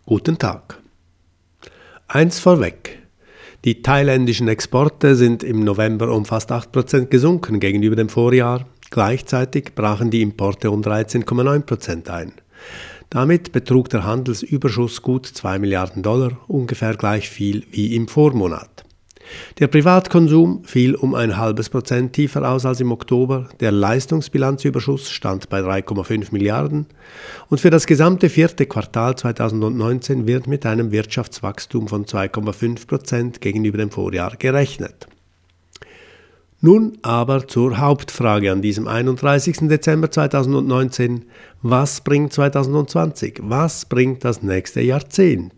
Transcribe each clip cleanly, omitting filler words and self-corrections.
Guten Tag. Eins vorweg. Die thailändischen Exporte sind im November um fast 8% gesunken gegenüber dem Vorjahr. Gleichzeitig brachen die Importe um 13,9% ein. Damit betrug der Handelsüberschuss gut 2 Milliarden $, ungefähr gleich viel wie im Vormonat. Der Privatkonsum fiel um 0,5% tiefer aus als im Oktober, der Leistungsbilanzüberschuss stand bei 3,5 Milliarden und für das gesamte vierte Quartal 2019 wird mit einem Wirtschaftswachstum von 2,5% gegenüber dem Vorjahr gerechnet. Nun aber zur Hauptfrage an diesem 31. Dezember 2019. Was bringt 2020? Was bringt das nächste Jahrzehnt?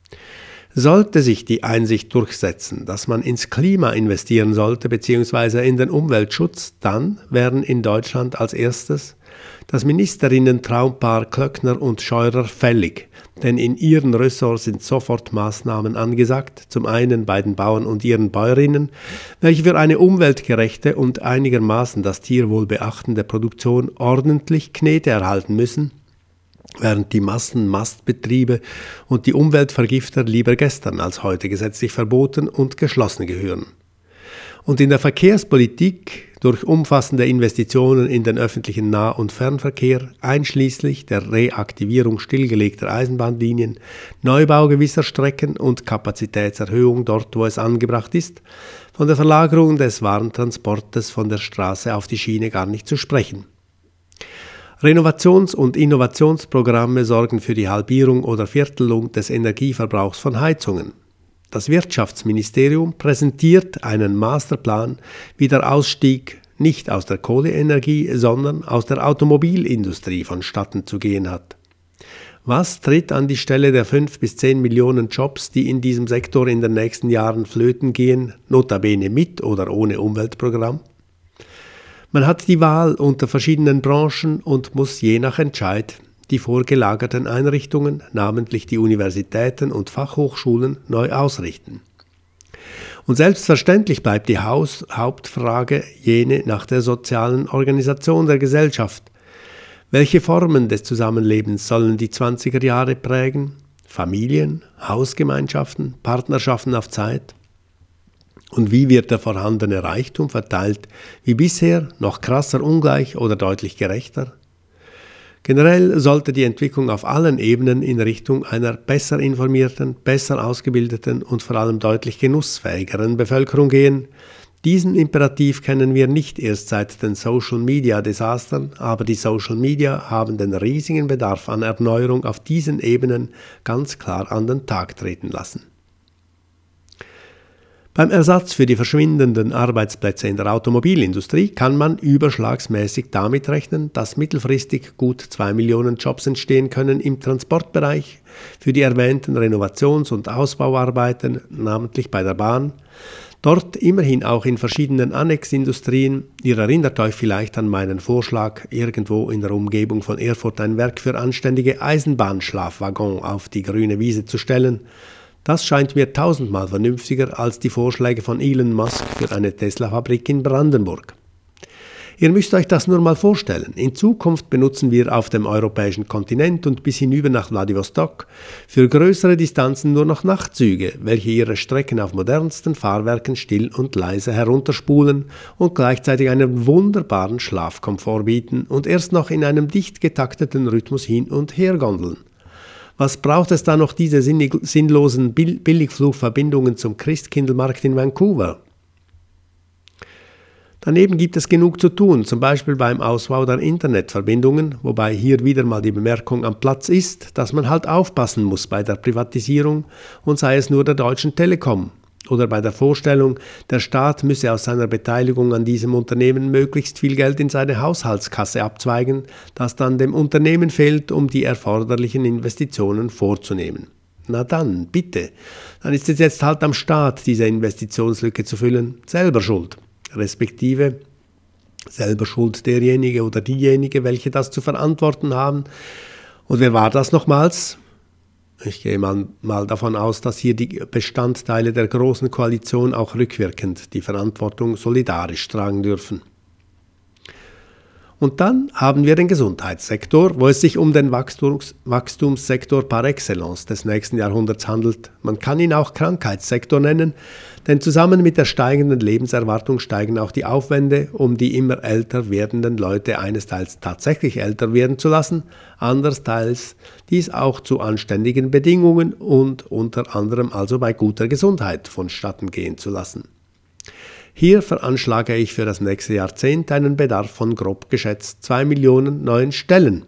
Sollte sich die Einsicht durchsetzen, dass man ins Klima investieren sollte bzw. in den Umweltschutz, dann wären in Deutschland als erstes das Ministerinnen-Traumpaar Klöckner und Scheurer fällig, denn in ihren Ressorts sind sofort Maßnahmen angesagt, zum einen bei den Bauern und ihren Bäuerinnen, welche für eine umweltgerechte und einigermaßen das Tierwohl beachtende Produktion ordentlich Knete erhalten müssen, während die Massenmastbetriebe und die Umweltvergifter lieber gestern als heute gesetzlich verboten und geschlossen gehören. Und in der Verkehrspolitik durch umfassende Investitionen in den öffentlichen Nah- und Fernverkehr, einschließlich der Reaktivierung stillgelegter Eisenbahnlinien, Neubau gewisser Strecken und Kapazitätserhöhung dort, wo es angebracht ist, von der Verlagerung des Warentransportes von der Straße auf die Schiene gar nicht zu sprechen. Renovations- und Innovationsprogramme sorgen für die Halbierung oder Viertelung des Energieverbrauchs von Heizungen. Das Wirtschaftsministerium präsentiert einen Masterplan, wie der Ausstieg nicht aus der Kohleenergie, sondern aus der Automobilindustrie vonstatten zu gehen hat. Was tritt an die Stelle der 5 bis 10 Millionen Jobs, die in diesem Sektor in den nächsten Jahren flöten gehen, notabene mit oder ohne Umweltprogramm? Man hat die Wahl unter verschiedenen Branchen und muss je nach Entscheid die vorgelagerten Einrichtungen, namentlich die Universitäten und Fachhochschulen, neu ausrichten. Und selbstverständlich bleibt die Hauptfrage jene nach der sozialen Organisation der Gesellschaft. Welche Formen des Zusammenlebens sollen die 20er Jahre prägen? Familien, Hausgemeinschaften, Partnerschaften auf Zeit? Und wie wird der vorhandene Reichtum verteilt, wie bisher, noch krasser ungleich oder deutlich gerechter? Generell sollte die Entwicklung auf allen Ebenen in Richtung einer besser informierten, besser ausgebildeten und vor allem deutlich genussfähigeren Bevölkerung gehen. Diesen Imperativ kennen wir nicht erst seit den Social-Media-Desastern, aber die Social Media haben den riesigen Bedarf an Erneuerung auf diesen Ebenen ganz klar an den Tag treten lassen. Beim Ersatz für die verschwindenden Arbeitsplätze in der Automobilindustrie kann man überschlagsmäßig damit rechnen, dass mittelfristig gut 2 Millionen Jobs entstehen können im Transportbereich für die erwähnten Renovations- und Ausbauarbeiten, namentlich bei der Bahn. Dort immerhin auch in verschiedenen Annexindustrien. Ihr erinnert euch vielleicht an meinen Vorschlag, irgendwo in der Umgebung von Erfurt ein Werk für anständige Eisenbahnschlafwaggon auf die grüne Wiese zu stellen. Das scheint mir 1000-mal vernünftiger als die Vorschläge von Elon Musk für eine Tesla-Fabrik in Brandenburg. Ihr müsst euch das nur mal vorstellen. In Zukunft benutzen wir auf dem europäischen Kontinent und bis hinüber nach Wladiwostok für größere Distanzen nur noch Nachtzüge, welche ihre Strecken auf modernsten Fahrwerken still und leise herunterspulen und gleichzeitig einen wunderbaren Schlafkomfort bieten und erst noch in einem dicht getakteten Rhythmus hin und her gondeln. Was braucht es da noch diese sinnlosen Billigflugverbindungen zum Christkindlmarkt in Vancouver? Daneben gibt es genug zu tun, zum Beispiel beim Ausbau der Internetverbindungen, wobei hier wieder mal die Bemerkung am Platz ist, dass man halt aufpassen muss bei der Privatisierung und sei es nur der Deutschen Telekom. Oder bei der Vorstellung, der Staat müsse aus seiner Beteiligung an diesem Unternehmen möglichst viel Geld in seine Haushaltskasse abzweigen, das dann dem Unternehmen fehlt, um die erforderlichen Investitionen vorzunehmen. Na dann, bitte, dann ist es jetzt halt am Staat, diese Investitionslücke zu füllen, selber schuld. Respektive selber schuld derjenige oder diejenige, welche das zu verantworten haben. Und wer war das nochmals? Ich gehe mal davon aus, dass hier die Bestandteile der Großen Koalition auch rückwirkend die Verantwortung solidarisch tragen dürfen. Und dann haben wir den Gesundheitssektor, wo es sich um den Wachstumssektor par excellence des nächsten Jahrhunderts handelt. Man kann ihn auch Krankheitssektor nennen, denn zusammen mit der steigenden Lebenserwartung steigen auch die Aufwände, um die immer älter werdenden Leute einesteils tatsächlich älter werden zu lassen, andersteils dies auch zu anständigen Bedingungen und unter anderem also bei guter Gesundheit vonstatten gehen zu lassen. Hier veranschlage ich für das nächste Jahrzehnt einen Bedarf von grob geschätzt 2 Millionen neuen Stellen.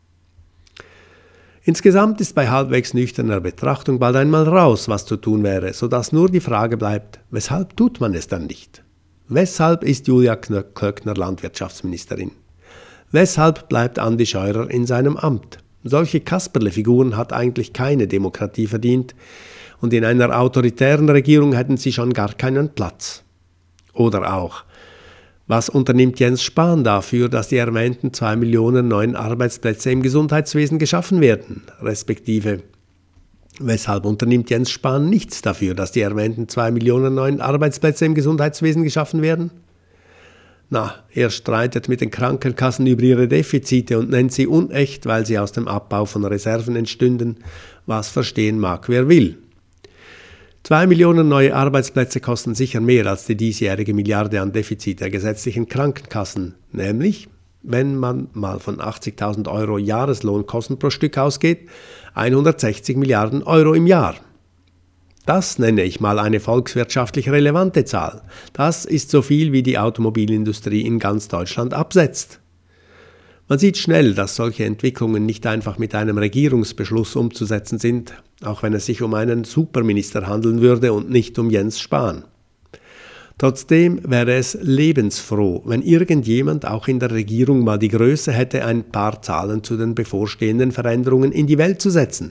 Insgesamt ist bei halbwegs nüchterner Betrachtung bald einmal raus, was zu tun wäre, sodass nur die Frage bleibt, weshalb tut man es dann nicht? Weshalb ist Julia Klöckner Landwirtschaftsministerin? Weshalb bleibt Andi Scheurer in seinem Amt? Solche Kasperle-Figuren hat eigentlich keine Demokratie verdient und in einer autoritären Regierung hätten sie schon gar keinen Platz. Oder auch, was unternimmt Jens Spahn dafür, dass die erwähnten 2 Millionen neuen Arbeitsplätze im Gesundheitswesen geschaffen werden? Respektive, weshalb unternimmt Jens Spahn nichts dafür, dass die erwähnten 2 Millionen neuen Arbeitsplätze im Gesundheitswesen geschaffen werden? Na, er streitet mit den Krankenkassen über ihre Defizite und nennt sie unecht, weil sie aus dem Abbau von Reserven entstünden, was verstehen mag, wer will. 2 Millionen neue Arbeitsplätze kosten sicher mehr als die diesjährige Milliarde an Defizit der gesetzlichen Krankenkassen, nämlich, wenn man mal von 80.000 € Jahreslohnkosten pro Stück ausgeht, 160 Milliarden € im Jahr. Das nenne ich mal eine volkswirtschaftlich relevante Zahl. Das ist so viel, wie die Automobilindustrie in ganz Deutschland absetzt. Man sieht schnell, dass solche Entwicklungen nicht einfach mit einem Regierungsbeschluss umzusetzen sind, auch wenn es sich um einen Superminister handeln würde und nicht um Jens Spahn. Trotzdem wäre es lebensfroh, wenn irgendjemand auch in der Regierung mal die Größe hätte, ein paar Zahlen zu den bevorstehenden Veränderungen in die Welt zu setzen.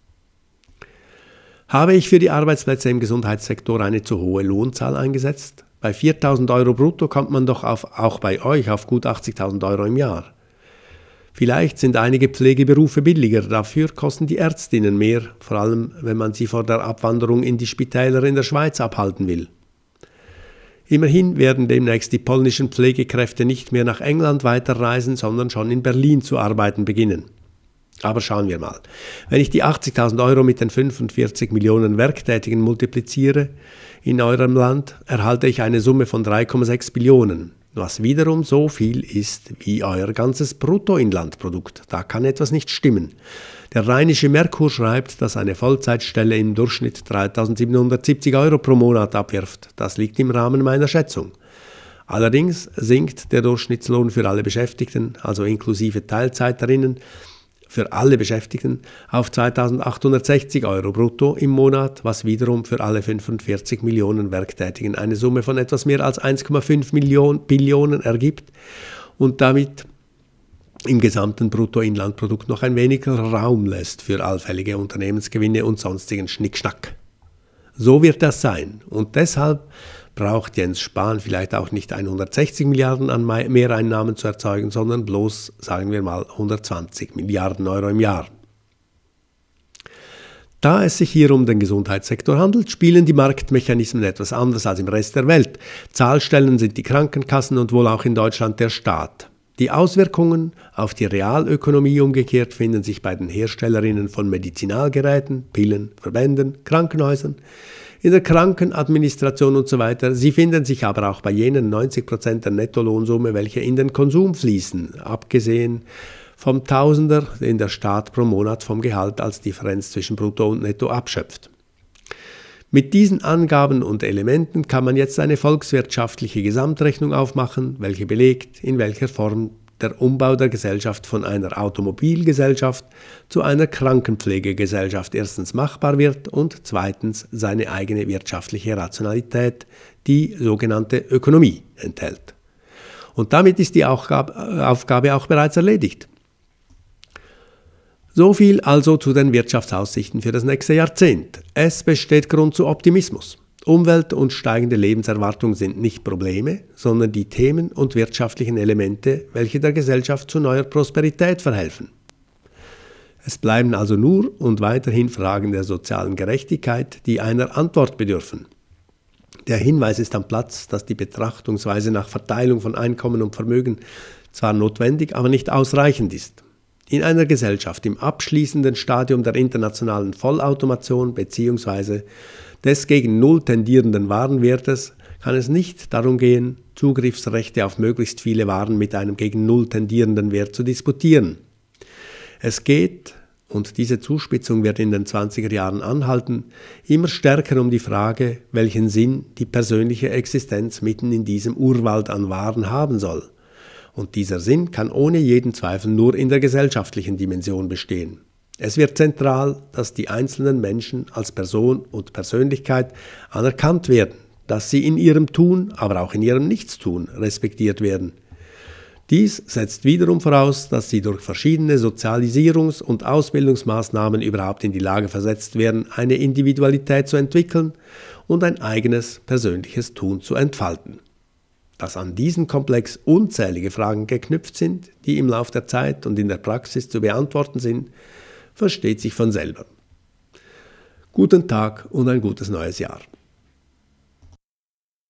Habe ich für die Arbeitsplätze im Gesundheitssektor eine zu hohe Lohnzahl eingesetzt? Bei 4.000 € brutto kommt man doch auch bei euch auf gut 80.000 € im Jahr. Vielleicht sind einige Pflegeberufe billiger, dafür kosten die Ärztinnen mehr, vor allem wenn man sie vor der Abwanderung in die Spitäler in der Schweiz abhalten will. Immerhin werden demnächst die polnischen Pflegekräfte nicht mehr nach England weiterreisen, sondern schon in Berlin zu arbeiten beginnen. Aber schauen wir mal. Wenn ich die 80.000 € mit den 45 Millionen Werktätigen multipliziere in eurem Land, erhalte ich eine Summe von 3,6 Billionen. Was wiederum so viel ist wie euer ganzes Bruttoinlandprodukt. Da kann etwas nicht stimmen. Der Rheinische Merkur schreibt, dass eine Vollzeitstelle im Durchschnitt 3.770 € pro Monat abwirft. Das liegt im Rahmen meiner Schätzung. Allerdings sinkt der Durchschnittslohn für alle Beschäftigten, also inklusive Teilzeiterinnen, für alle Beschäftigten auf 2.860 € brutto im Monat, was wiederum für alle 45 Millionen Werktätigen eine Summe von etwas mehr als 1,5 Billionen ergibt und damit im gesamten Bruttoinlandprodukt noch ein wenig Raum lässt für allfällige Unternehmensgewinne und sonstigen Schnickschnack. So wird das sein und deshalb braucht Jens Spahn vielleicht auch nicht 160 Milliarden an Mehreinnahmen zu erzeugen, sondern bloß, sagen wir mal, 120 Milliarden € im Jahr. Da es sich hier um den Gesundheitssektor handelt, spielen die Marktmechanismen etwas anders als im Rest der Welt. Zahlstellen sind die Krankenkassen und wohl auch in Deutschland der Staat. Die Auswirkungen auf die Realökonomie umgekehrt finden sich bei den Herstellerinnen von Medizinalgeräten, Pillen, Verbänden, Krankenhäusern, in der Krankenadministration und so weiter. Sie finden sich aber auch bei jenen 90% der Nettolohnsumme, welche in den Konsum fließen, abgesehen vom Tausender, den der Staat pro Monat vom Gehalt als Differenz zwischen Brutto und Netto abschöpft. Mit diesen Angaben und Elementen kann man jetzt eine volkswirtschaftliche Gesamtrechnung aufmachen, welche belegt, in welcher Form der Umbau der Gesellschaft von einer Automobilgesellschaft zu einer Krankenpflegegesellschaft erstens machbar wird und zweitens seine eigene wirtschaftliche Rationalität, die sogenannte Ökonomie, enthält. Und damit ist die Aufgabe auch bereits erledigt. So viel also zu den Wirtschaftsaussichten für das nächste Jahrzehnt. Es besteht Grund zu Optimismus. Umwelt und steigende Lebenserwartung sind nicht Probleme, sondern die Themen und wirtschaftlichen Elemente, welche der Gesellschaft zu neuer Prosperität verhelfen. Es bleiben also nur und weiterhin Fragen der sozialen Gerechtigkeit, die einer Antwort bedürfen. Der Hinweis ist am Platz, dass die Betrachtungsweise nach Verteilung von Einkommen und Vermögen zwar notwendig, aber nicht ausreichend ist. In einer Gesellschaft im abschließenden Stadium der internationalen Vollautomation bzw. des gegen Null tendierenden Warenwertes kann es nicht darum gehen, Zugriffsrechte auf möglichst viele Waren mit einem gegen Null tendierenden Wert zu disputieren. Es geht, und diese Zuspitzung wird in den 20er Jahren anhalten, immer stärker um die Frage, welchen Sinn die persönliche Existenz mitten in diesem Urwald an Waren haben soll. Und dieser Sinn kann ohne jeden Zweifel nur in der gesellschaftlichen Dimension bestehen. Es wird zentral, dass die einzelnen Menschen als Person und Persönlichkeit anerkannt werden, dass sie in ihrem Tun, aber auch in ihrem Nichtstun respektiert werden. Dies setzt wiederum voraus, dass sie durch verschiedene Sozialisierungs- und Ausbildungsmaßnahmen überhaupt in die Lage versetzt werden, eine Individualität zu entwickeln und ein eigenes persönliches Tun zu entfalten. Dass an diesen Komplex unzählige Fragen geknüpft sind, die im Lauf der Zeit und in der Praxis zu beantworten sind, versteht sich von selber. Guten Tag und ein gutes neues Jahr.